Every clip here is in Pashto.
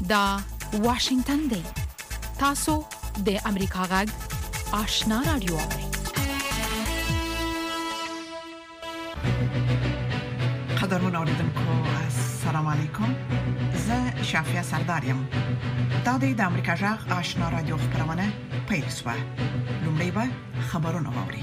دا واشنگتن دی. تاسو د امریکا غږ آشنا رادیو. قدرمن اوریدونکو السلام علیکم. زه شافیا سردارم. دا د امریکا غږ آشنا رادیو خبرونه پیل شوه. لومړی به خبرونه واوري.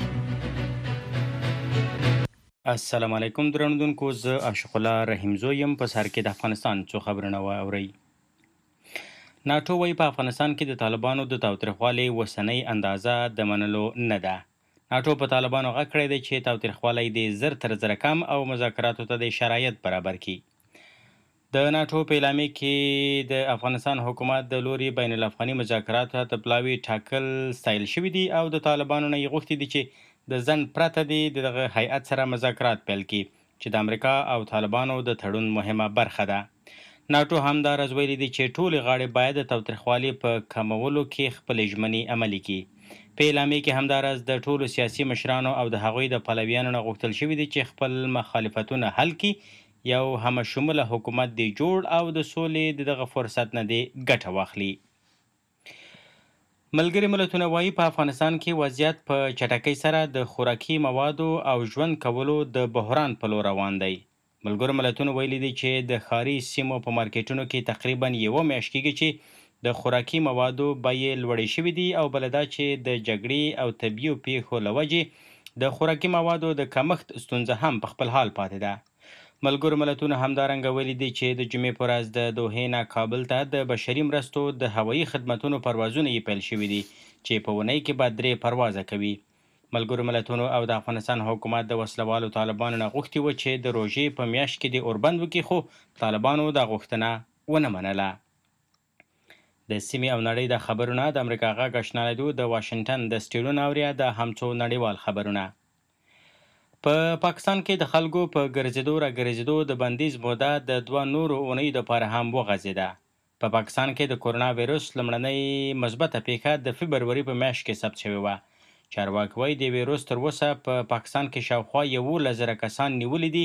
السلام علیکم درنوونکو، زه عاشق الله رحیم زویم. په سر کې د افغانستان څو خبرونه واوري. ناتو وايي په افغانستان کې د طالبانو د تاوتریخوالي وسنۍ اندازه د منلو نه ده. ناتو په طالبانو غږ کړی دی چې تاوتریخوالی د زر تر زره کم او مذاکراتو ته د شرایط برابر کړي. د ناتو په اعلامیه کې د افغانستان حکومت د لوري بین الافغاني مذاکراتو ته پلاوي ټاکل ستایل شوي دي او د طالبانو نه یې غوښتي دي چې د ځنډ پرته دې دغه هیئت سره مذاکرات پیل کړي چې د امریکا او طالبانو د تړون مهمه برخه ده. ناتو همداراز ویلي دي چې ټولې غاړې باید د تاوتریخوالي په کمولو کې خپلې ژمنې عملي کړي. په اعلامیه کې همداراز د ټولو سیاسي مشرانو او د هغوی د پلویانو نه غوښتل شوي دي چې خپل مخالفتونه حل کړي، یو همشموله حکومت دی جوړ او د سولې دغه فرصت نه دی ګټه واخلي. ملګري ملتونه وایي په افغانستان کې وضعیت په چټکۍ سره د خوراکي موادو او ژوند کولو د بحران په لور روان دی. ملګرو ملتونو ویلي دي چې د ښاري سیمو په مارکیټونو کې تقریبا یوه میاشت کېږي چې د خوراکي موادو بیې لوړې شوي دي او بله دا چې د جګړې او طبیعي پیښو له وجې د خوراکي موادو د کمښت ستونزه هم په خپل حال پاتې ده. ملګرو ملتونو همدارنګه ویلي دي چې د جمعې په ورځ د دوحې نه کابل ته د بشري مرستو د هوایي خدمتونو پروازونه یې پیل شوي دي چې په اونۍ کې به 3 پروازه کوي. ملګرو ملتونو او د افغانستان حکومت د وسلوالو طالبانو نه غوښتي و چې د روژې په میاشت کې د اوربند وکړي، خو طالبانو دا غوښتنه ونه منله. د سیمې او نړۍ د خبرونه د امریکا غږ آشنا رادیو د واشنگټن د سټډیو نه اوریا د همڅو نړیوال خبرونه. په پاکستان کې د خلکو په ګرځېدو راګرځېدو د بندیز موده د 2 نورو اونیو دپاره هم وغځېده. په پاکستان کې د کورونا ویروس لومړنۍ مثبته پیښه د فبروري په میاشت کې ثبت شوې وه. چارواکي وایي د ویروس تر اوسه په پاکستان کې شاوخوا 11,000 کسان نیولي دي،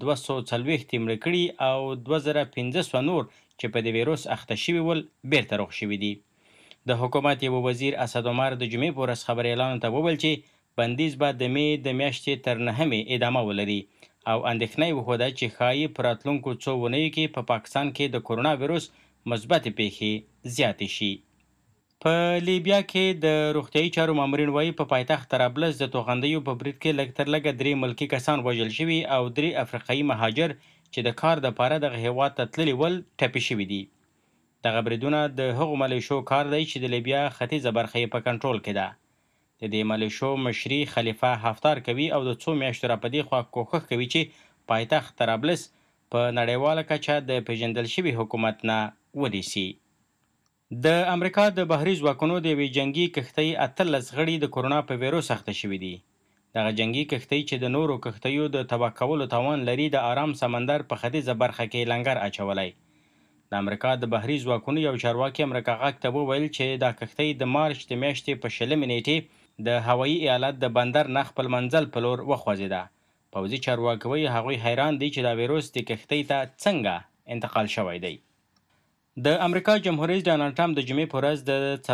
240 یې مړه کړي او 2500 نور چې په دې ویروس اخته شوي ول بیرته روغ شوي دي. د حکومت یو وزیر اسد عمر د جمعې په ورځ خبري اعلان ته وویل چې بندیز به د مې د میاشتې تر 9 ادامه ولري او اندېښنه یې وښوده چې ښایي په راتلونکو څو اونیو کې په پاکستان کې د کورونا ویروس مثبتې پیښې زیاتې شي. په لیبیا کې د روغتیايي چارو مامورین وایي په پایتخت طرابلس د توغندیو په برید کې لږ تر لږه 3 ملکي کسان وژل شوي او 3 افریقایي مهاجر چې د کار دپاره دغه هیواد ته تللي ول ټپي شوي دي. دغه بریدونه د هغو ملیشو کار دی چې د لیبیا ختیځه برخه یې په کنټرول کې ده. د دې ملیشو مشري خلیفه حفتار کوي او د څو میاشتو راپدې خوا کوښښ کوي چې پایتخت طرابلس په نړیواله کچه د پیژندل شوي حکومت نه ونیسي. د امریکا د بحري ځواکونو د یوې جنګي کښتۍ 18 غړي د کورونا په ویروس اخته شوي دي. دغه جنګي کښتۍ چې د نورو کښتیو د تباه کولو توان لري د آرام سمندر په ختیځه برخه کې لنګر اچولی. د امریکا د بحري ځواکونو یو چارواکي امریکا غږ ته وویل چې دا کښتۍ د مارچ د میاشتې په 20 نیټې د هوایي ایالت د بندر نه خپل منزل په لور وخوځېده. پوځي چارواکي وایي هغوی حیران دي چې دا ویروس د کښتۍ ته څنګه انتقال شوی دی. د امریکا جمهور رئیس ډانلډ ټرمپ د جمعې په ورځ د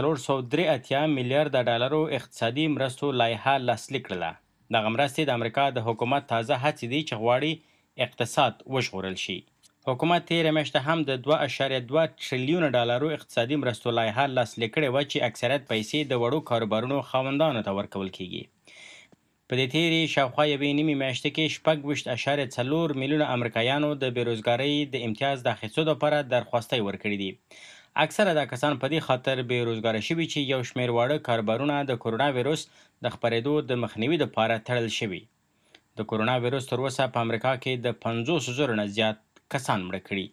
483 میلیارډ ډالرو اقتصادي مرستو لایحه لاسلیک کړله. دغه مرستې د امریکا د حکومت تازه هڅې دي چې غواړي اقتصاد وژغورل شي. حکومت تېره میاشته هم د 2.2 ټریلیون ډالرو اقتصادي مرستو لایحه لاسلیک کړې وه چې اکثریت پیسې د وړو کاروبارونو خاوندانو ته ورکول کیږي. په دې تېرې شاوخوا 1.5 میاشتې کې 26.4 میلیونه امریکایانو د بېروزګارۍ د امتیاز د اخیستو لپاره درخواستۍ ورکړي دي. اکثره دا کسان په دې خاطر بېروزګاره شوي چې یو شمېر واړه کاروبارونه د کورونا ویروس د خپرېدو د مخنیوي لپاره تړل شوي. د کورونا ویروس تر اوسه په امریکا کې د 50,000 نه زیات کسان مړه کړي.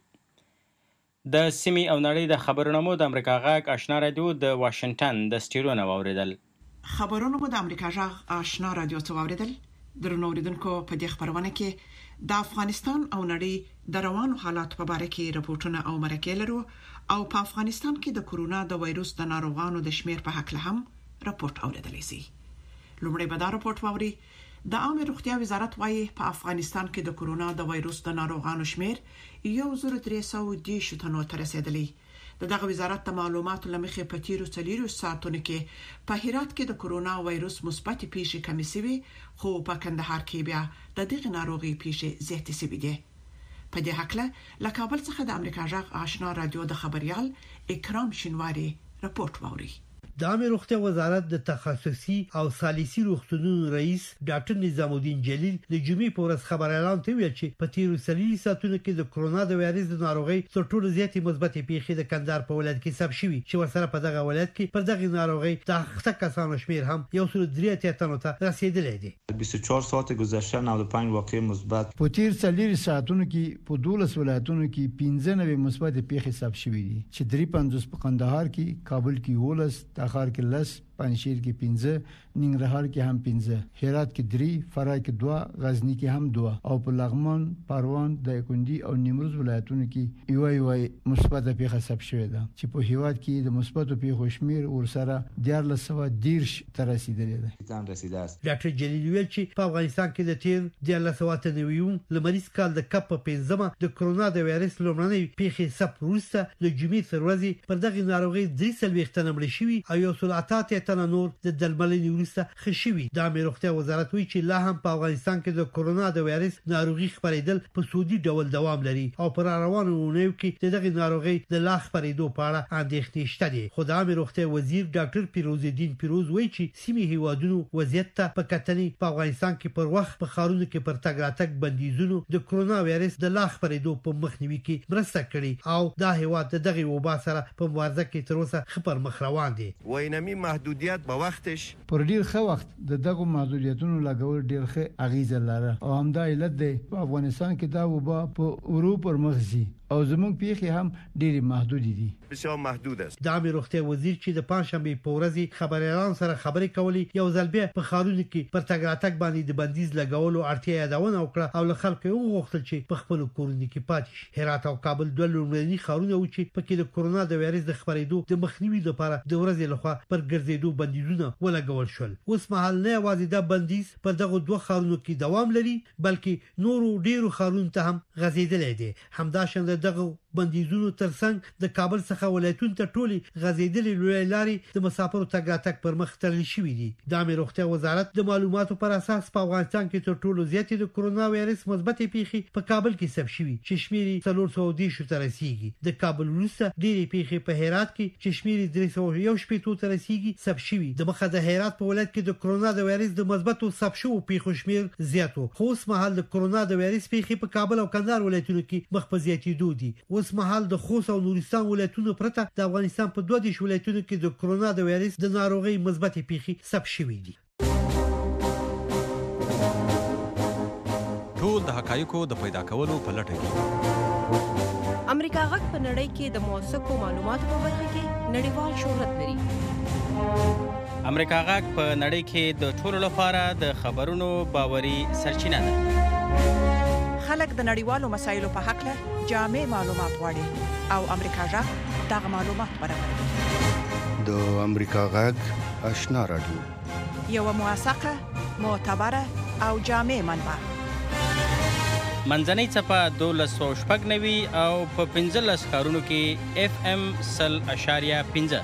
د سیمې او نړۍ د خبرونو مو د امریکا غږ آشنا رادیو د واشنگټن د سټډیو نه واورېدل. خبرونه مو د امریکا غږ آشنا رادیو څخه واورېدل. درنو اوریدونکو په دې خبرونه کې د افغانستان او نړۍ د روانو حالات په اړه کې راپورټونه او مرکې لرو او په افغانستان کې د کورونا د وایروس د ناروغانو د شمیر په حق له هم راپورټ اوریدلی شي. لومړی به دا راپورټ واوري. د عامه روغتیا وزارت وايي په افغانستان کې د کورونا د وایروس د ناروغانو شمیر 1310 تنو ته رسیدلی. دغه وزارت د معلوماتو لمخې په تیرو 4 ساعتونو کې په هرات کې د کورونا وایروس مثبت پیښې کمې شوې خو په کندهار کې بیا د دغه ناروغي پیښې زیاتې شوې دي. په دې حق له کابل څخه د امریکا جغ آشنا رادیو د خبريال اکرام شینواری رپورت ووري. د عامه روغتیا وزارت د تخصصي او ثالثي روغتونونو رئیس ډاکټر نظام الدین جلیل د جمعې په ورځ خبر اعلان کوي چې په تیرو 3 ساعتونو کې د کورونا د وایرس د ناروغۍ تر ټولو زیاتې مثبتې پیښې د کندهار په ولایت کې ثبت شوې چې ورسره په دغه ولایت کې پر دغه ناروغۍ د اخته کسانو شمیر هم 103 تنو ته رسیدلی دی. 24 ساعت گذشته 95 واقع مثبت په تیر 4 ساعتونو کې په 12 ولایتونو کې 15 مثبت پیښې ثبت شوې دي چې 53 په کندهار کې، کابل کې 19، تخار کې 10، پنځشیر کې 15، ننګرهار کې هم 15، هرات کې 3، فراه کې 2، غزنی کې هم 2 او په لغمان، پروان، دایکنډي او نیمروز ولایتونو کې یو مثبت پیښه ثبت شوې ده چې په هیواد کې د مثبت پیښو شمیر ورسره 1410 ته رسیدلی دی. ډاکټر جلیل ویل چې په افغانستان کې د تیر 1490 لمریز کال د کپ په 15مه د کورونا د وایرس لومړنۍ پیښې ثبت وروسته د جمعې تر ورځې پر دغه ناروغي 3 تنه مړ شوي او 188 تنه نور د درملنې وروسته خښوي. د عامه روغتیا وزارت وایي چې لا هم په افغانستان کې د کورونا د وایرس ناروغي خپرېدل په سودي ډول دوام لري او پر روانو اونیو کې دغه ناروغي د لا خپرېدو په اړه اندېښنې شته دي. خو د عامه روغتیا وزیر ډاکټر پیروز الدین پیروز وایي چې سیمه هیوادونو وضعیت ته په کتنې په افغانستان کې پر وخت په خارونو کې پر تګ راتګ بندیزونو د کورونا وایرس د لا خپرېدو په مخنیوي کې مرسته کړې او دا هیواد دغه وبا سره په مبارزه کې تر اوسه خبر مخ روان دي. وینمي محدودیت په وختش پر ډیر ښه وخت د دغه محدودیتونو لګول ډیر ښه اغیزه لري او همدا علت دی په افغانستان کې دا وبا په اروپا پر مخزي او زموږ پیښې هم ډېری محدود دي. بسیار محدود است. د عامه روغتیا وزیر چې د پنځشنبه په ورځ خبريالان سره خبرې کولې یو ځل بیا په خارونو کې پر تګ راتګ باندې د بندیز لګولو اړتیا یادونه وکړه او له خلکو وغوښتل چې په خپل کورونو کې پاتې شي. هرات او کابل دوه لومړني خارونه و چې پکې د کورونا د وایرس د خپرېدو د مخنیوي لپاره د ورځې لخوا پر ګرځېدو بندیزونه ولګول شول. اوس مهال نه یوازې د بندیز پر دغه دوه خارونو کې دوام لري بلکې نورو ډیرو خارونو ته هم غځېدلی دی. همداشان دغه بندیزونو ترڅنګ د کابل څخه ولایتونو ته ټولي غځېدلې لوی لارې د مسافرو تګ راتګ پر مخ تړل شوې دي. د عامه روغتیا وزارت د معلوماتو پر اساس په افغانستان کې تر ټولو زیاتې د کورونا وایرس مثبت پیښې په کابل کې ثبت شوې چې شمیر 410 ته رسیدي. د کابل وروسته ډېرې پیښې په هرات کې چې شمیر 311 ته رسیدي ثبت شوې. د مخه د هرات په ولایت کې د کورونا د وایرس د مثبتو ثبت شوو پیښو شمیر زیاتو. خو اوس مهال د کورونا د وایرس پیښې په کابل او کندهار ولایتونو کې مخ په زیاتېدو دي. اوس مهال د خوست او نورستان ولایتونو پرته د افغانستان په 12 ولایتونو کې د کورونا د وایرس د ناروغۍ مثبت پیښې ثبت شوې دي. ټول د حقایقو د پیدا کولو په لټه کې امریکا غږ په نړۍ کې د موثقو معلوماتو په برخه کې نړیوال شهرت لري. امریکا غږ په نړۍ کې د ټولو لپاره د خبرونو باوري سرچینه ده. خلک د نړیوالو مسایلو په حق له جامع معلومات غواړي او امریکا جغ دغه معلومات برابروي. د امریکا غږ آشنا رادیو یو موثقه، معتبره او جامع منبع. منځنۍ چپه 1290 او په 15 ښارونو کې FM 100.5.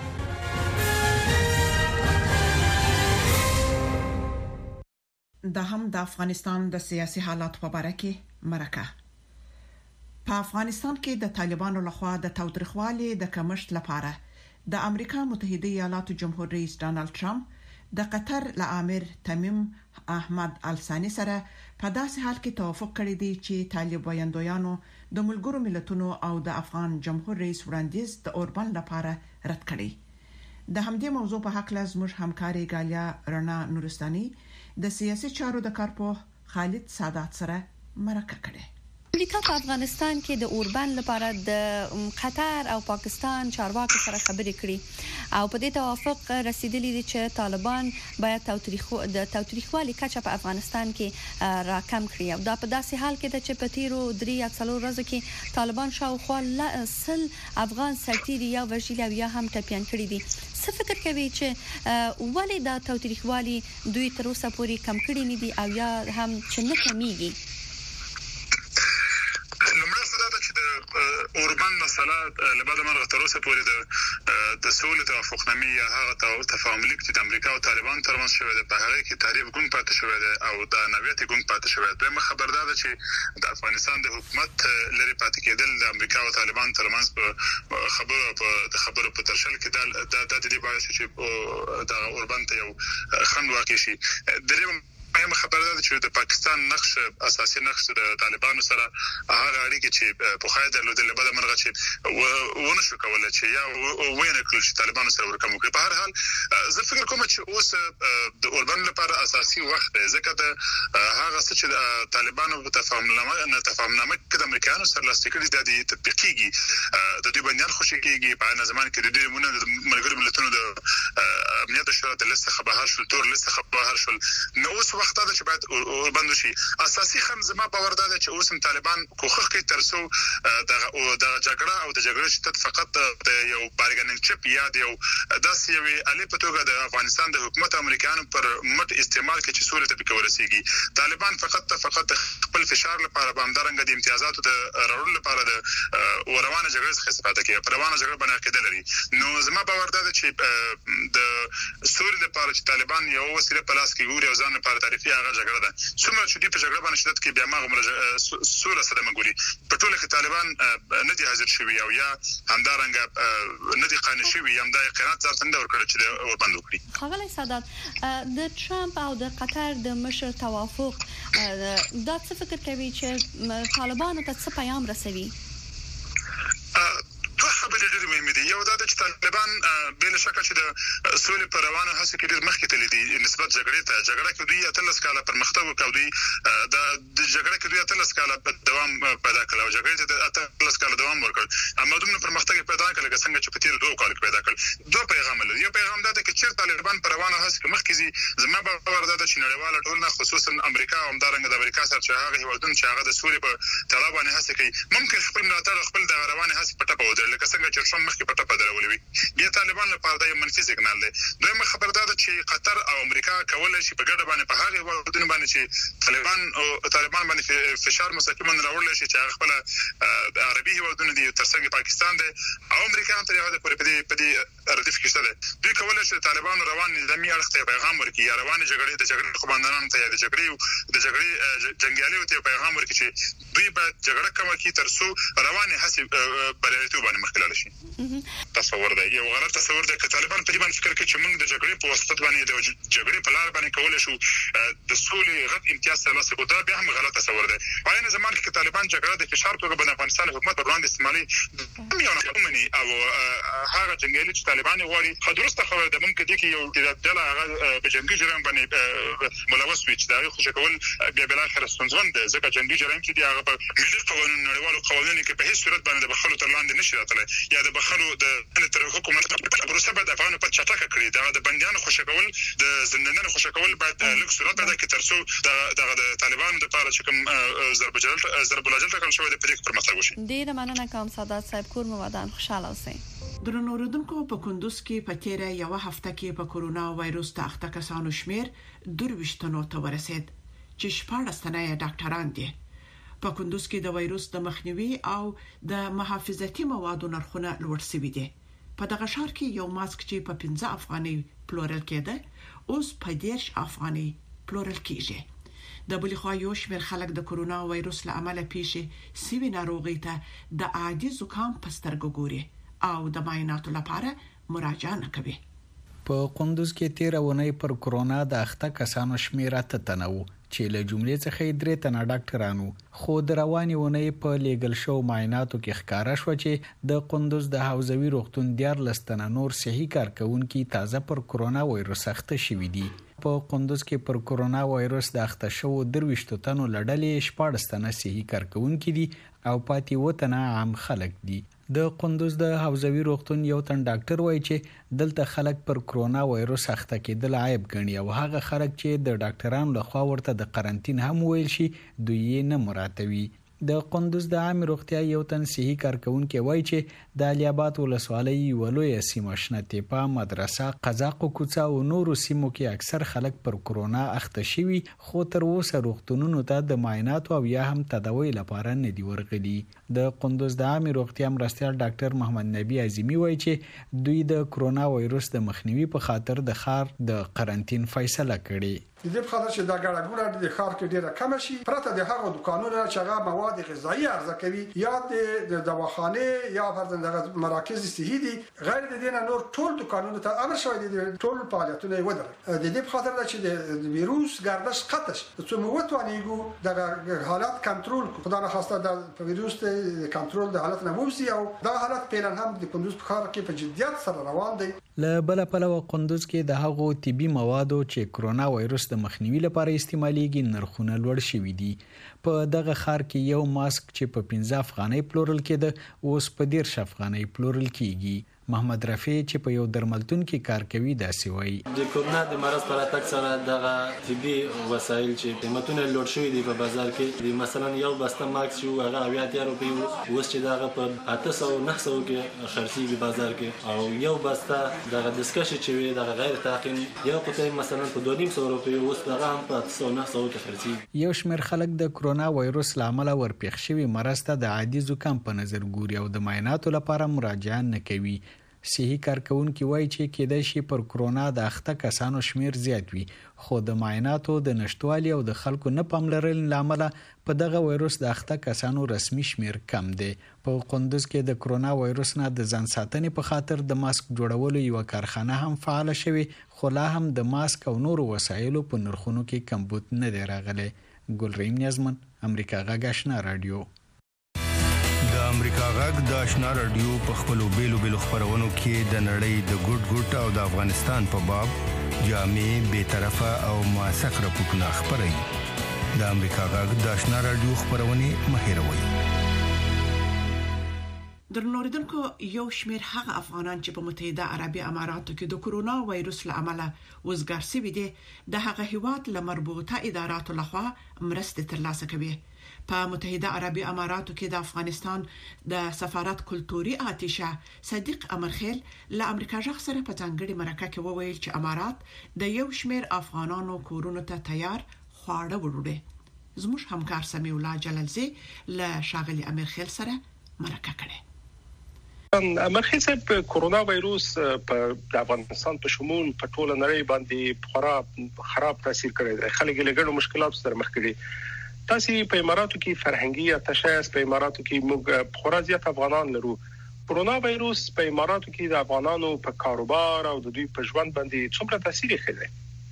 دا هم د افغانستان د سیاسي حالات په اړه کې مرکه. په افغانستان کې د طالبانو لخوا د تاوتریخوالي د کمښت لپاره د امریکا متحده ایالاتو جمهور رئیس ډانلډ ټرمپ د قطر له امیر تمیم احمد الثانی سره په داسې حال کې توافق کړی دی چې طالب وایندویانو د ملګرو ملتونو او د افغان جمهور رئیس وړاندیز د اوربن لپاره رد کړی. د همدې موضوع په حق له زموږ همکاري غالیا رڼا نورستاني د سیاسي چارو د کارپوه خالد سادات سره مرکه کړې. امریکا په افغانستان کې د اوربن لپاره د قطر او پاکستان چارواکو سره خبرې کړې او په دې توافق رسیدلی دي چې طالبان باید د تاوتریخوالي کچه په افغانستان کې راکم کړي. او دا په داسې حال کې چې په تیرو 3 ورځو کې طالبان شاوخوا 100 افغان سرتیري یا وژلي او یا هم ټپیان کړي دي. څه فکر کوي چې ولې دا تاوتریخوالي دوی تر اوسه پورې کم کړي نه دي او یا هم چې نه کمیږي؟ اوربان مسله لبعد مرغه تر اوسه پورې د سولې توافقنامې یا هغه تفاهم لیک چې د امریکا او طالبان ترمنځ شوی دی په هغه کې تعریف ګون پاتې شوی دی او د نویت ګون پاتې شوی دی. دویمه خبردار ده چې د افغانستان د حکومت لري پاتې کېدل د امریکا او طالبان ترمنځ په خبرو په ترشل کې د دې باعث چې د اوربان ته یو خند واقع شي. دریم مهمه خبره ده چې د پاکستان نقش اساسي نقش د طالبانو سره هغه اړیکې چې په خای درلودل بعد مرغه چې ونه شو کولای چې یا وینه کړل چې طالبانو سره ورکم وکړي. په هر حال زه فکر کوم چې اوس د اوربان لپاره اساسي وخت دی ځکه د هغه څه چې د طالبانو په تفاهمنامه کې د امریکایانو سره لاسلیک کړي د تطبیقيږي د دې باندې خوشی کېږي. په هغه زمان کې د دې مونږ د ملګرو ملتونو د امنیت شورا د لسته خبر شول تور لسته خبر شول نو اوس وخت دا چې باید اوربند شي. اساسي خمزما باور ده چې اوس طالبان کوخه کوي ترسو د جګړه او د جګړې شدت فقط د یو بارګننګ چپ یا د یو داسې وی علي په توګه د افغانستان د حکومت امریکایانو پر مټ استعمال کې چې سوري ته بکورسيږي. طالبان فقط خپل فشار لپاره باندرنګ د امتیازاتو د راوړلو لپاره د روانه جګړې څخه استفاده کوي. پر روانه جګړه باندې عقیده لري. نو زما باور ده چې د سوري لپاره چې طالبان یو وسیله په لاس کې ګوري او ځان لپاره تعریفي هغه جګړه ده. څومره چې په جګړه باندې شدت کې بیا ماغه سوره سره مګوري په ټوله کې طالبان نه دي حاضر شوی او یا همدارنګ نه دي قانع شوی هم د قناعت ځارتنده ورکړي چې وربند وکړي. خغلی سادات د ټرمپ او د قطر د مشر توافق دا څه فکر کوي چې طالبانو ته څه پیغام رسوي؟ دوه خبرې ډېرې مهمې دي. یو دا چې طالبان بل شک چې د سولې پر روانه هڅه کې ډېر مخکې تللی دي نسبت جګړې ته. جګړه کې دوی 13 کاله پرمختګ وکړ. دوی د جګړه کې دوی 13 کاله دوام پیدا کړ او جګړې ته 13 کاله دوام ورکړ. اما دوی پرمختګ پیدا کړل چې څنګه چې په تیر 2 کال کې پیدا کړل. دوه پیغام لري. یو پیغام دا چې چیرته طالبان پر روانه هڅه کې مخکې دي زما باور ده چې نړیواله ټولنه خصوصا امریکا او همدارنګه د امریکا سره چې هغه هیوادونه چې هغه د سولې په تړاو باندې هڅه کوي ممکن خپل ملاتړ خپل د روانه هڅه په ټاپه ودرل لکه څنګه چې مخکې پټه پدرولې وي. بیا طالبان لپاره دا یو منفي سیګنال دی. دویمه خبر دا ده چې قطر او امریکا کولای شي په ګډه باندې په هغه وادونه باندې چې طالبان باندې فشار مستقیما راوړل شي چې خپل د عربي هیوادونو دي ترڅنګ پاکستان دی او امریکا هم تر یو د په دې ردیف کې شته. دوی کولای شي طالبان روان نظامی اړخ ته پیغام ورکړي یا روان جګړې د جګړې قوماندانانو ته یا د جګړې جنگیالیو ته پیغام ورکړي چې دوی به جګړه کوي چې ترڅو روانه حساب بریالیتوب باندې مخکې لاړ شي. تصور دی یو غلط تصور دی چې طالبان په دې باندې فکر کوي چې موږ د جګړې په واسطه باندې د جګړې په لار باندې کولای شو د سولې غټ امتیاز ترلاسه کړو. دا بیا هم غلط تصور دی. په عین زمان کې طالبان جګړه د فشار توګه باندې افغانستان حکومت پر وړاندې استعمالي یو نه او هغه جنگیالي چې طالبان غواړي خدرسته خبره ده ممکن دي کې یو ډله هغه په جنگي جرم باندې ملوث وي چې دا خو کول بیا بل اخر ستونزمن ده ځکه جنگي جرم چې دی هغه په ملي قوانینو نړیوالو قوانینو کې په هیڅ صورت باندې د بخښلو تر لاندې نشي راتللی یا د بخښلو د تر حکومت پروسه باید افغانو په چټکه کړی. دا د بنديانو خوشکول د زندانونو خوشکول باید لږ صورت پیدا کړي ترڅو د طالبانو لپاره چې کوم ضرب العجل تکل شوی د پریک پرمختګ وشي. ډیره مننه کوم سادات صاحب کور مو ودان خوشاله اوسئ. درنو اوریدونکو په کندوز کې په تیره یو هفته کې په کورونا وایروس ته اخته کسانو شمیر 22 ته ورسید چې 14 تنه ډاکټران دي. په کندوز کې د وایروس د مخنیوي او د محافظتي موادو نرخونه لوړ شوي دي. په دغه ښار کې یو ماسک چې په 15 افغاني پلورل کېده اوس په 10 افغاني پلورل کیږي. د بل خوا یو شمېر خلک د کورونا وایروس له امله پیښې سوي ناروغي ته د عادي زکام په سترګو ګوري او د معایناتو لپاره مراجعه نه کوي. په کندوز کې 13 ونې پر کورونا د اخته کسانو شمیر اتنو چې له جملې څخه 3 تنه ډاکټرانو خو د رواني ونې په لیګل شو معایناتو کې ښکارا شو چې د کندوز د حوزوي روغتون 14 تنه نور صحي کارکونکو تازه پر کورونا وایروس اخته شوي دي. په کندوز کې پر کورونا وایروس د اخته شو 23 تنو لړلې 14 تنه صحي کارکونکو دي او پاتې 7 تنه عام خلک دي. د کندوز د حوزوي روغتون یو تن ډاکټر وایي چې دلته خلک پر کورونا وایروس اخته کېدل عیب ګڼي او هغه خلک چې د ډاکټرانو لخوا ورته د قرنټین هم ویل شي دوی نه مراتوي. د قندوز د عام روغتیا یو تن صحي کارکونکو وایي چې د علي آباد ولسوالۍ ولوي سیمه شنه تیپا مدرسه قزاق کوڅه او نورو سیمو کې اکثر خلک پر کرونا اخته شوي خو تر اوسه روغتونونو ته د معاینات او یا هم تداوی لپاره نه دی ورغلي. د قندوز د عام روغتیا مرستیال ډاکټر محمد نبی اعظمي وایي چې دوی د کرونا وایروس د مخنیوي په خاطر د ښار د قرنټین فیصله کړې. د دې په خاطر چې دا ګډوډه د ښار کې ډیره کم شي پرته د هغو دکانونو چې هغه مواد غذایی عرضه کوي یا د دواخانه یا د مراکز صحي دي غیر د دې نور ټول دکانونو ته امر شوی دي ټول فعالیتونه ودرې. د دې په خاطر چې د ویروس ګردش قطش چې موږ وتوانیږو د حالات کنټرول کو خدای نخواسته د ویروس د کنټرول د حالت نه ووسی او دا حالت پیلن هم د کندوز په ښار کې په جديت سره روان دي. له بل پلوه قندوز کې د هغو طبي موادو چې کرونا وایروس د مخنیوي لپاره استعمالېږي نرخونه لوړ شوي دي. په دغه ښار کې یو ماسک چې په 15 افغانۍ پلورل کېده اوس په 10 افغانۍ پلورل کیږي. محمد رفیع چې په یو درملتون کې کار کوي داسې وایي د کرونا د مرض پر اتک سره دغه طبي وسایل چې قیمتونه لوړ شوي دي په بازار کې مثلا یو بسته ماکس یو هغه 80 روپۍ اوس چې دغه په 800 900 کې خرڅېږي بازار کې او یو بسته دغه دسکش چې وي دغه غیر تعقیم یو قطعه مثلا په 200 روپۍ اوس دغه هم په 800 900 کې خرڅېږي. یو شمېر خلک د کرونا وایروس لامل ورپېښ شوي مرض ته د عادي زکام په نظر ګوري او د معایناتو لپاره مراجعه نه کوي. صحي کارکونکو وایي چې کېدای شي پر کرونا د اخته کسانو شمیر زیات وي خو د معایناتو د نشټوالي او د خلکو نه پاملرنې لامل په دغه وایروس د اخته کسانو رسمي شمیر کم دی. په قندوز کې د کرونا وایروس نه د ځان ساتنې په خاطر د ماسک جوړولو یو کارخانه هم فعال شوی خو لا هم د ماسک او نورو وسایلو په نرخونو کې کمبود نه دی راغلی. ګلریم نیازمن امریکا غږ آشنا رادیو. د امریکا غږ د آشنا رادیو په خپلو بیلو خبرونو کې د نړۍ د ګډ او د افغانستان په باب جامع به طرفه او موثق راپورټونه خبري. د امریکا غږ د آشنا رادیو خبرونه مهیروي. درنوریدونکو یو شمیر هغه افغانان چې په متحده عربي اماراتو کې د کرونا وایروس له امله وزګار شوي دي د هغه هیواد له مربوطه اداراتو لخوا مرسته ترلاسه کوي. په متحده عربي اماراتو کې د افغانستان د سفارت کلتوري آتشه صدیق امرخیل له امریکا ژغ سره په ځانګړي مرکه کې وویل چې امارات د یو شمیر افغانانو کورونو ته تیار خواړه وړوي. زموږ همکار سمیع الله جلالزی له شاغلي امرخیل سره مرکه کړې. مرخی صاحب کرونا وایروس په افغانستان په شمول په ټوله نړۍ باندې خراب تاثیر کړی دی. خلک له ګڼو مشکلاتو سره مخ کړي. تاسو په اماراتو کې فرهنګي اتشاس په اماراتو کې موږ خورا زیات افغانان لرو. کرونا وایروس په اماراتو کې د افغانانو په کاروبار او د دوی په ژوند باندې څومره تاثیر کوي؟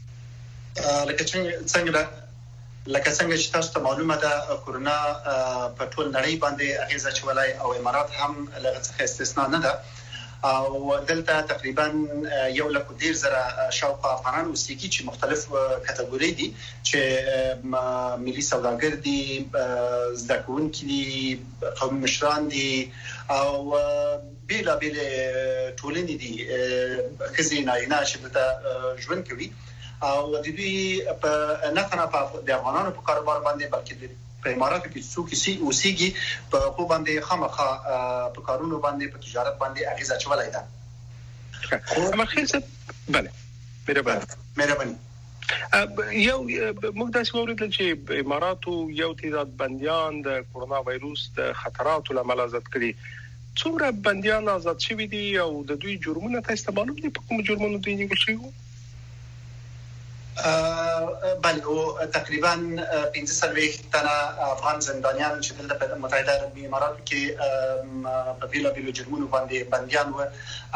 لکه څنګه چې تاسو ته معلومه ده کرونا په ټول نړۍ باندې اغیزه چولای او امارات هم لږ څه استثناء نه ده او دلته تقریبا 1,10,000 شاوخوا افغانان اوسېږي چې مختلف کټګوري دي چې ملي سوداګر دي زده کوونکي دي قومي مشران دي او بیلا ټولنې دي خزي نارینه چې دلته ژوند کوي او د دې په نه تنه په د افغانانو په کاروبار باندې بلکې په اماراتو کې څوک اوسېږي په خو باندې خامخا په کارونو باندې په تجارت باندې اغیزه چولای ده. مخکې بله مهرباني یو موږ داسې وویل چې اماراتو یو تعداد بنديان د کرونا وایروس د خطراتو لامل آزاد کړي. څومره بنديان آزاد شوي دي او د دوی جرمونه تاسو معلوم دي په کوم جرمونو دوی نیول شوي؟ بله او تقریبا 15 تنه افغان زندانیان چې دلته په متحده عربي اماراتو کې په بیلابیلو جرمونو باندې بنديان و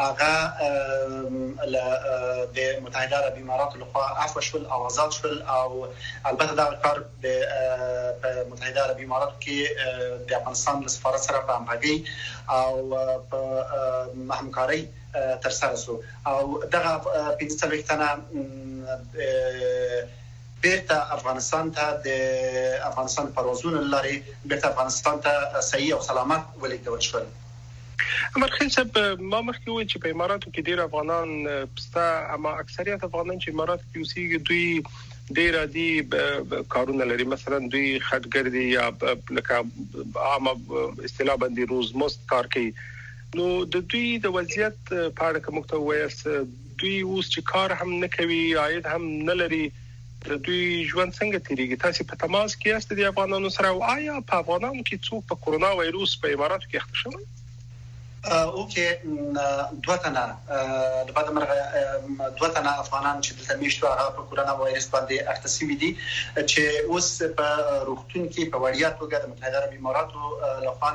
هغه د متحده عربي اماراتو لخوا عفو شول او آزاد شول او البته دا کار په متحده عربي اماراتو کې د افغانستان له سفارت سره په همغږي او په همکارۍ تر سره سو او دغه 15 تنه بیرته افغانستان ته د افغانستان پروازونه لري بیرته افغانستان ته صحیح او سلامت ولېږدول شول. مرخی صاحب ما مخکې وایي چې په اماراتو کې ډېر افغانان پسته اما اکثریت افغانان چې اماراتو کې اوسېږي دوی ډیر عادي کارونه لري مثلا دوی خدګردي یا لکه عام اصطلاح باندې روزمست کار کوي نو د دوی د وضعیت په اړه کوم څه وایي دوی اوس چې کار هم نه کوي عاید هم نه لري د دوی ژوند څنګه تیریږي تاسو په تماس کې یاست د افغانانو سره او آیا په افغانانو کې څوک په کورونا وایروس په اماراتو کې اخته شوی اوکې دوه تنه د بعد مرغه دوه تنه افغانان چې د تمیشتو هغه په کورونا وایرس باندې اخته شوي دي چې اوس په روغتون کې په وړیا توګه د متحده عربي اماراتو لخوا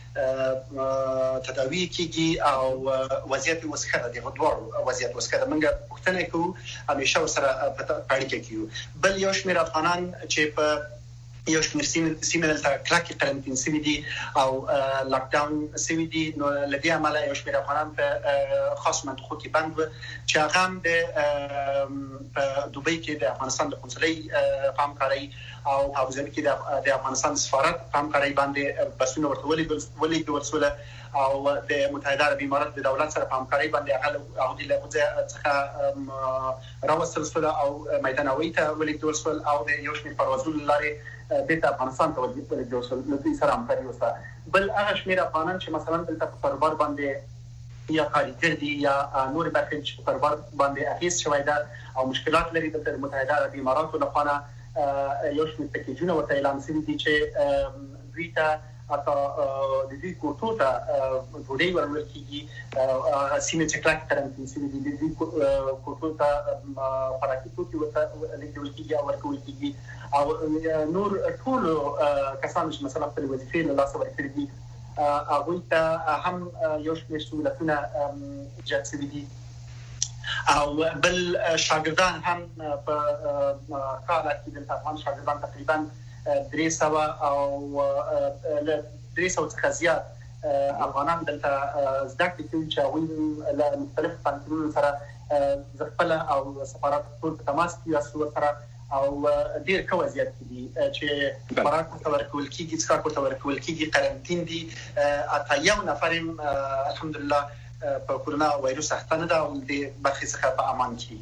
تداوی کیږي او وضعیت وسخه دي غوړ وضعیت وسخه منګه پښتنه کوو همیشه سره په اړیکه کې بل یو شمېر افغانان چې په یو شمېر سیمه دلته کلاکي قرنطین سوي دي او لاک ډاون سوي دي نو لدی عمله یو شمېر افغانان په خاص منطقو کې بند چې هغه د دوبۍ کې د افغانستان د قونسلۍ همکاري او ابوظبي کې د افغانستان سفارت همکاري باندې بسونه ورته ولې ورسوله او د متحده عربي امارات د دولت سره همکاري باندې هغه د لغوزه څخه راوستل سول او میدانوي ته ولې ورسول او د یو شمېر پروازونو لاري د افغانستان ته ولې ورسول نو دوی سره همکاري وسه بل هغه شمېر افغانان چې مثلا دلته په کاروبار باندې یا کارګر دي یا نور برخې چې په کاروبار باندې اخیس شوی ده او مشکلات لري د متحده عربي اماراتو لخوا یو شمېر پکیجونه ورته اعلان شوي دي چې دوی ته اته د دې کوټو ته ډوډۍ ورول کیږي سیمه چې کلاک قرنطین سیمه د دې کوټو ته خوراکي توکي ورته لیکل کیږي او ورکول کیږي او نور ټول کسان چې مثلا په وظیفې له لاسه ورکړي دي هغه ته هم یو شمېر سہولتونه ایجاد شوي دي او بل شاګردان هم په کال کې د افغان شاګردان تقریبا 300 او 300 څخه زیات افغانان دلته زده کړې کوي چې هغوی له مختلفو پوهنتونونو سره خپله او سفارت ټول په تماس کې یاستو ورسره او ډېر ښه وضعیت کې دي چې خوراک ورته ورکول کېږي څښاک ورته ورکول کېږي قرنطین دي اته یو نفر الحمدلله په کورونا وایروس اخته نه ده او د برخې څخه په امان کې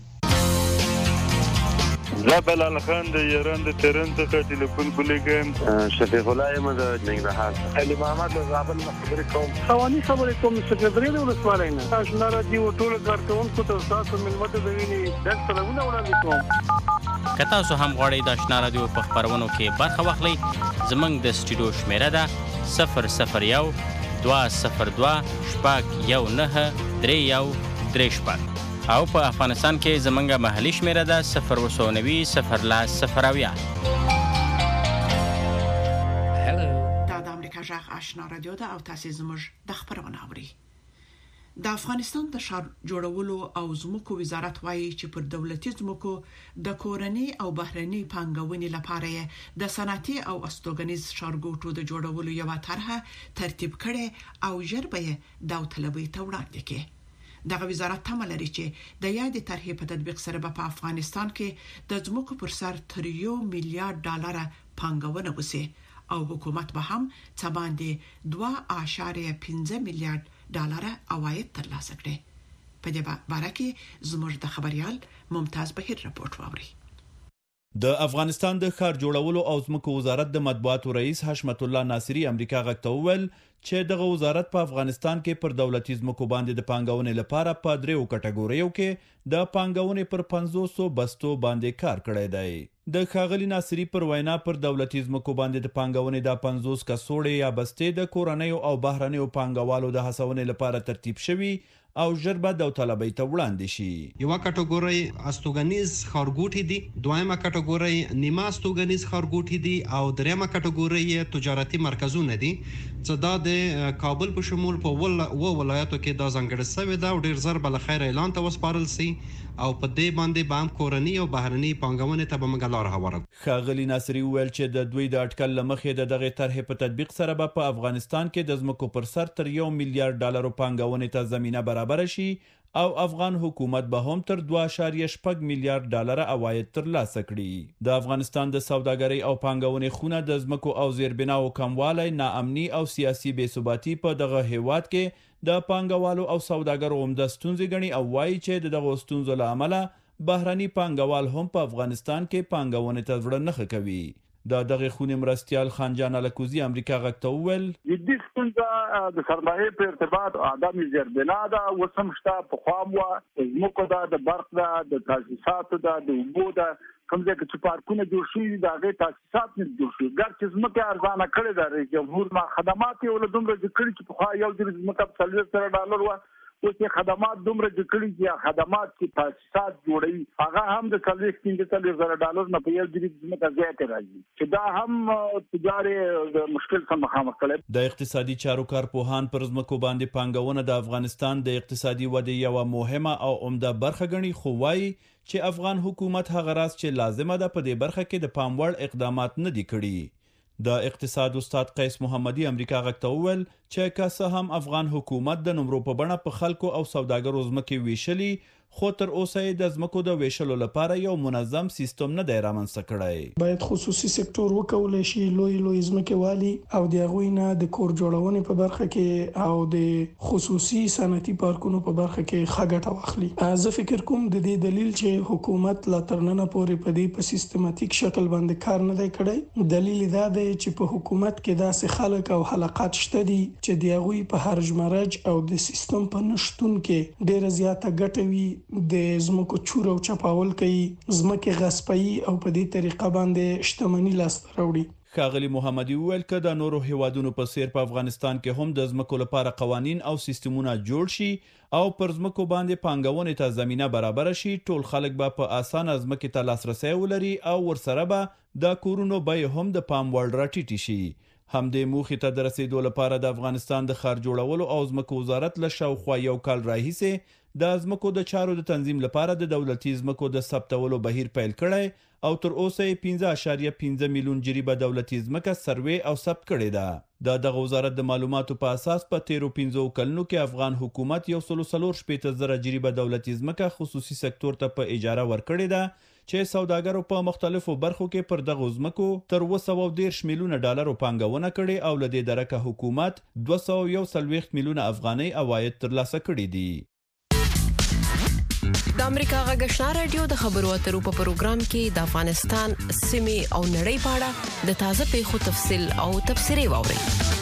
زبلال خان د ایران د تهران څخه ټلیفون کولیږم شفیق الله یم د ننګرهار علي محمد له زابل خبرې کوم خواني خبرې کوم سکرټری له ولسوالۍ نه آشنا راډیو ټول کارکونکو ته تاسو ملمت د ویني د سلامونه وړاندې کوم که تاسو هم غواړئ د آشنا راډیو په خبرونو کې برخه واخلئ زموږ د سټوډیو شمیره ده 001 202 19 31 او په افغانستان کې زمونږ محلي شمیره ده 090 010 دا د امریکا جغ آشنا رادیو ده او تاسو زموږ د خبرونه اورئ د افغانستان د ښار جوړولو او ځمکو وزارت وایي چې پر دولتي ځمکو د کورنۍ او بهرنۍ پانګونې لپاره د صنعتي او استوګنیز ښارګوټو د جوړولو یو طرحه ترتیب کړي او ژر به داوطلبۍ ته وړاندې کړي دغه وزارت تمه لري چې د یادې طرحې په تطبیق سره په افغانستان کې د ځمکو پر سر تر $1 میلیارډ پانګونه وشي او حکومت به هم څه باندې 2.15 میلیارډ عواید ترلاسه کړي په دې باره کې زموږ د خبريال ممتاز بهیر راپورټ واوري د افغانستان د ښار جوړولو او ځمکو وزارت د مطبوعاتو رئیس حشمت الله ناصری امریکا غږ ته وویل چې دغه وزارت په افغانستان کې پر دولتي ځمکو باندې د پانګونې لپاره په 3 کټګوریو کې د پانګونې پر 500 بستو باندې کار کړی دی د ښاغلي ناصری پر وینا پر دولتي ځمکو باندې د پانګونې د 50 کڅوړې یا بستې د کورنیو او بهرنیو پانګوالو د هڅونې لپاره ترتیب شوی او ژر به داوطلبۍ ته وړاندې شي یو کټګوري استوګنیز ښارګوټي دي دویمه کټګوري نیمه استوګنیز ښارګوټي دي او دریمه کټګوري تجارتي مرکزونه دي چې دا د کابل په شمول په ولایتو کې دا ځانګړی شوی دا ډیر زر بل خیر اعلان ته وسپارل سي او په دې باندې بام کورنۍ او بهرنۍ پانګونې ته به مګلار هواره ښاغلي ناصری ویل چې د دوی د اټکل لمخې د دغه طرحې په تطبیق سره به په افغانستان کې د ځمکو پر سر تر $1 میلیارډ پانګونې ته زمينه برابر شي او افغان حکومت به هم تر 2.8 میلیارډ عواید ترلاسه کړي د افغانستان د سوداګرۍ او پانګونې خونه د ځمکو او زیربناو کموالی ناامني او سیاسي بې ثباتي په دغه هیواد کې د پانګوالو او سوداګرو عمده ستونزې ګڼي او وایي چې دغه ستونزو له امله بهراني پانګوال هم په افغانستان کې پانګونې ته زړه نه کوي. دغه خونې مرستیال خانجان الکوزي امریکا غږ ته وویل جدي ستونزه د سرمایې په ارتباط عدم زیربنا ده، وسم شته په خام و زموږ د برق ده، د تاسیساتو ده، د اوبو ده، کوم ځای چې پارکونه جوړ شوي د هغې تاسیسات نه جوړ شوي. ګرچې ځمکې ارزانه کړې ده، رئیس جمهور ما خدمات یې له دومره جوړ کړي چې پخوا یو ځل ځمکه په $40 وه، اوس یې خدمات دومره جوړ کړي چې خدمات چې تاسیسات جوړوي هغه هم د $40,000 نه په یو ځل ځمکه زیاتې راځي، چې دا هم تجاري د مشکل سره مخامخ کړي. د اقتصادي چارو کارپوهان پر ځمکو باندې پانګونه د افغانستان د اقتصادي ودې یوه مهمه او عمده برخه ګڼي، خو وایي چې افغان حکومت هغه راز چې لازمه ده په دې برخه کې د پام وړ اقدامات نه دي کړي. د اقتصاد استاد قیس محمدي امریکا غږ ته وویل چې که څه هم افغان حکومت د نمرو په بڼه په خلکو او سوداګرو ځمکې ویشلي، خو تر اوسه یې د ځمکو د ویشلو لپاره یو منظم سیستم نه دی رامنځته کړی. باید خصوصي سکتور وکولای شي لوی ځمکې والي او د هغوی نه د کور جوړونې په برخه کې او د خصوصي صنعتي پارکونو په برخه کې ښه ګټه واخلي. زه فکر کوم د دې دلیل چې حکومت لا تر ننه پورې په دې په سیستماتیک شکل باندې کار نه دی کړی، دلیل دا دی چې په حکومت کې داسې خلک او حلقات شته دي چې د هغوی په هرجمرج او د سیستم په نشتون کې ډیره زیاته ګټه وي، د زمکو چور او چپاول کوي، زمکه غصبي او په دې طریقه باندې شتمنۍ لاسته راوړي. ښاغلي محمدي وویل که د نورو هیوادونو په څیر په افغانستان کې هم د ځمکو لپاره قوانین او سیستمونه جوړ شي او پر ځمکو باندې پانګونې ته زمینه برابر شي، ټول خلک به په اسانه ځمکې ته لاسرسی ولري او ورسره به د کورونو بیې هم د پام وړ راټیټې شي. همدې موخې ته د رسیدو لپاره د افغانستان د ښار جوړولو او ځمکو وزارت له شاوخوا یو کال راهیسې د ځمکو د چارو د تنظیم لپاره د دولتي ځمکو د ثبتولو بهیر پیل کړی او تر اوسه 15.5 میلیون جریبه دولتي ځمکه سروې او ثبت کړې ده. دغه وزارت د معلوماتو په اساس په 13 کلونو کې افغان حکومت 1.4 جریبه دولتي ځمکه خصوصي سکتور ته په اجاره ورکړې ده چې سوداګرو په مختلفو برخو کې پر دغه ځمکو تر $210 میلیونه پانګونه کړې او له دې درکه حکومت 241 میلیونه افغانۍ عواید ترلاسه کړي دي. د امریکا غږ آشنا رادیو د خبرو اترو په پروګرام کې د افغانستان سیمې او نړۍ په اړه د تازه پیښو تفصیل او تبصرې واورئ.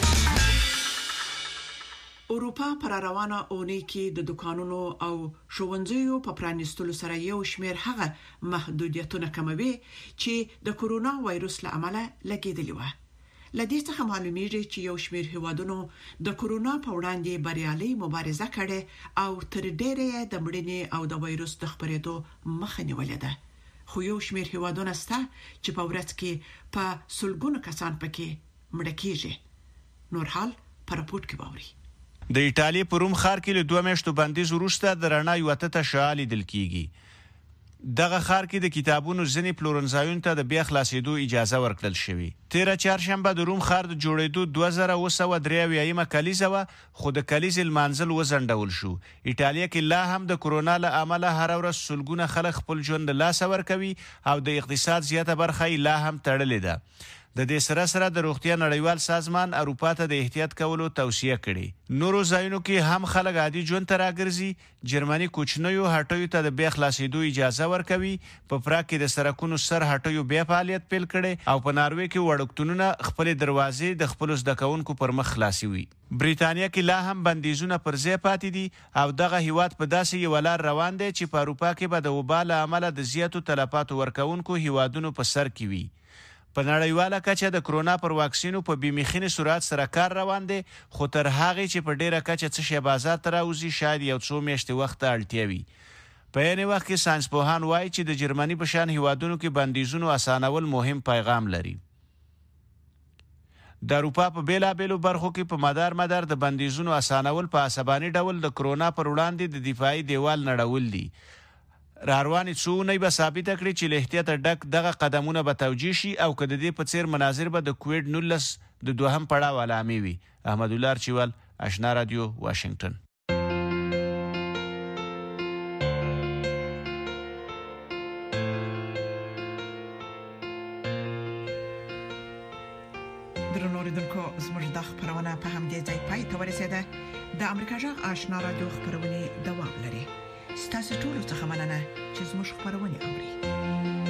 اروپا پر روانه اونۍ کې د دکانونو او ښوونځیو په پرانیستلو سره یو شمېر هغه محدودیتونه کموي چې د کورونا وایروس له امله لګیدلي و. لدې څخه معلومیږي چې یو شمېر هیوادونو د کورونا په وړاندې بریالي مبارزه کړې او تر ډېره د مړینې او د وایروس د خپرېدو مخه نیولې ده. خو یو شمېر هیوادونه شته چې په ورځ کې په سلګونو کسان پکې مړه کیږي. نور حال په راپورټ کې باوري. د ایټالیا په روم ښار کې له 2 میاشتو بندیز وروسته د رڼا یو ته شعاع لیدل کیږي. دغه ښار کې د کتابونو ځینې پلورنځایونو ته د بیا خلاصېدو اجازه ورکړل شوې. تیره چهارشنبه د روم ښار د جوړېدو 2993 کلیزه وه، خو د کلیزې لمانځل وځنډول شو. ایټالیا کې لا هم د کورونا له امله هره ورځ سلګونه خلک خپل ژوند له لاسه ورکوي او د اقتصاد زیاته برخه یې لا هم تړلې ده. د دې سره سره د روغتیا نړیوال سازمان اروپا ته د احتیاط کولو توصیه کړې. نورو ځایونو کې هم خلک عادي ژوند ته راګرځي. جرمني کوچنیو هټیو ته د بیا خلاصېدو اجازه ورکوي. په پراګ کې د سرکونو سر هټیو بیا فعالیت پیل کړي او په ناروې کې وړکتونونه خپل دروازې د خپل زده کوونکو پر مخ خلاصوي. بریتانیا کې لا هم بندیزونه پر ځای پاتې دي او دغه هیواد په داسې یو لار روان دی چې په اروپا کې به د وبا له امله د زیاتو تلفاتو ورکوونکو هیوادونو په سر کې وي. په نړیواله کچه د کرونا پر واکسینو په بیمخینه سرعت سره کار روان دی، خو تر هغه چې په ډیره کچه څه شی بازار ته راوځي شاید یو څو میاشتې وخت ته اړتیا وي. په یعنی وخت کې ساينسپوهان وایي چې د جرمني په شان هیوادونو کې بندیزونو اسانول مهم پیغام لري. د اروپا په بیلابیلو برخو کې په مدار د بندیزونو اسانول په عصباني ډول د کرونا پر وړاندې د دفاعي دیوال نړول دي. راروانې څو اونۍ به ثابته کړي چې له احتیاطه ډک دغه قدمونه به توجیه شي او که د دې په څیر مناظر به د کوویډ-19 د دوهم پړاو علامې وي. احمدالله ارچیوال، آشنا رادیو، واشنگټن. درنو اوریدونکو، زموږ د خبرونه په همدې ځای پای ته ورسېده. د امریکا جغ آشنا رادیو خبرونه دوام لري. ستاسو ټول څه مننه چې زموږ خبرونه اوري.